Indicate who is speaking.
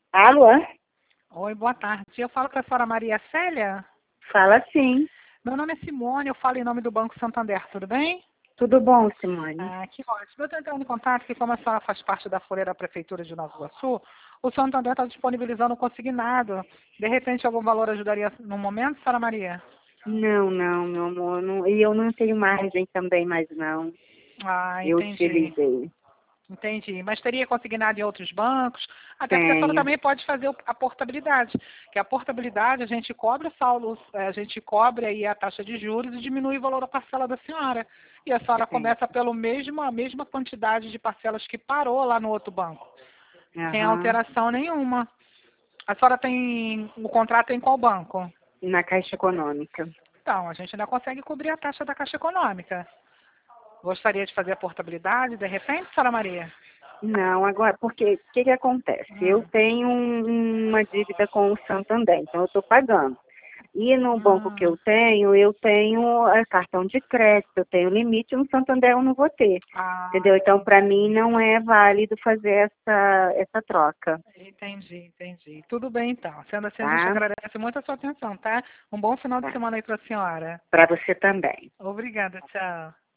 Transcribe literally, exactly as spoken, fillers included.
Speaker 1: Alô?
Speaker 2: Oi, boa tarde. Eu falo com a senhora Maria Célia.
Speaker 1: Fala sim.
Speaker 2: Meu nome é Simone, eu falo em nome do Banco Santander, tudo bem?
Speaker 1: Tudo bom, Simone?
Speaker 2: Ah, que ótimo. Eu estou entrando em contato que, como a senhora faz parte da folha da Prefeitura de Nova Iguaçu, o Santander está disponibilizando o consignado. De repente, algum valor ajudaria no momento, senhora Maria?
Speaker 1: Não, não, meu amor. Não, e eu não tenho margem também mais não.
Speaker 2: Ah,
Speaker 1: Eu
Speaker 2: entendi.
Speaker 1: utilizei.
Speaker 2: Entendi. Mas teria consignado em outros bancos? Até porque a senhora
Speaker 1: Tenho.
Speaker 2: também pode fazer o- a portabilidade. Que a portabilidade, a gente cobra, Saulo, eh, a gente cobre aí a taxa de juros e diminui o valor da parcela da senhora. E a senhora
Speaker 1: Tenho.
Speaker 2: começa pelo mesmo, a mesma quantidade de parcelas que parou lá no outro banco. Sem
Speaker 1: Aham.
Speaker 2: alteração nenhuma. A senhora tem o contrato em qual banco?
Speaker 1: Na Caixa Econômica.
Speaker 2: Então, a gente ainda consegue cobrir a taxa da Caixa Econômica. Gostaria de fazer a portabilidade, de repente, senhora Maria?
Speaker 1: Não, agora, porque o que, que acontece? Eu
Speaker 2: Hum.
Speaker 1: tenho um- uma dívida com o Santander, então eu estou pagando. E no banco que eu
Speaker 2: Hum.
Speaker 1: tenho, eu tenho eh, cartão de crédito, eu tenho limite, no Santander eu não vou ter.
Speaker 2: Ah,
Speaker 1: Entendeu? Então, para
Speaker 2: entendi.
Speaker 1: mim, não é válido fazer essa, essa troca,
Speaker 2: Entendi, entendi. Tudo bem, então. Sendo assim, a gente
Speaker 1: tá?
Speaker 2: agradece muito a sua atenção, tá? Um bom final de
Speaker 1: Tá.
Speaker 2: semana aí para a senhora.
Speaker 1: Para você também.
Speaker 2: Obrigada, tchau.